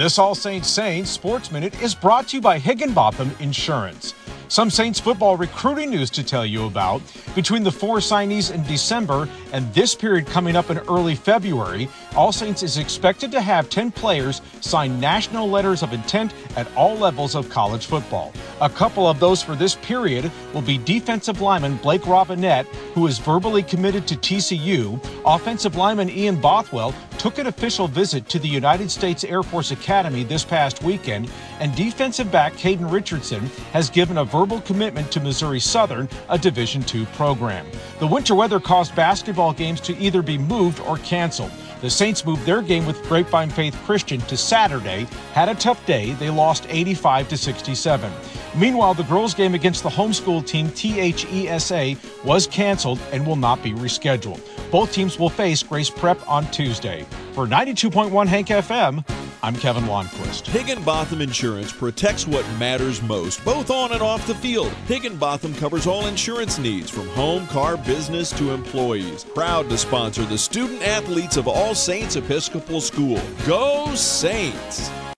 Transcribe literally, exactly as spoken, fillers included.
This All Saints Saints Sports Minute is brought to you by Higginbotham Insurance. Some Saints football recruiting news to tell you about. Between the four signees in December and this period coming up in early February, All Saints is expected to have ten players sign national letters of intent at all levels of college football. A couple of those for this period will be defensive lineman Blake Robinette, who is verbally committed to T C U. Offensive lineman Ian Bothwell took an official visit to the United States Air Force Academy this past weekend, and defensive back Caden Richardson has given a verbal commitment to Missouri Southern, a Division two program. The winter weather caused basketball games to either be moved or canceled. The Saints moved their game with Grapevine Faith Christian to Saturday. Had a tough day. They lost eighty-five to sixty-seven. Meanwhile, the girls' game against the homeschool team T H E S A was canceled and will not be rescheduled. Both teams will face Grace Prep on Tuesday. For ninety-two point one Hank F M, I'm Kevin Lonnquist. Higginbotham Insurance protects what matters most, both on and off the field. Higginbotham covers all insurance needs, from home, car, business to employees. Proud to sponsor the student athletes of All Saints Episcopal School. Go Saints!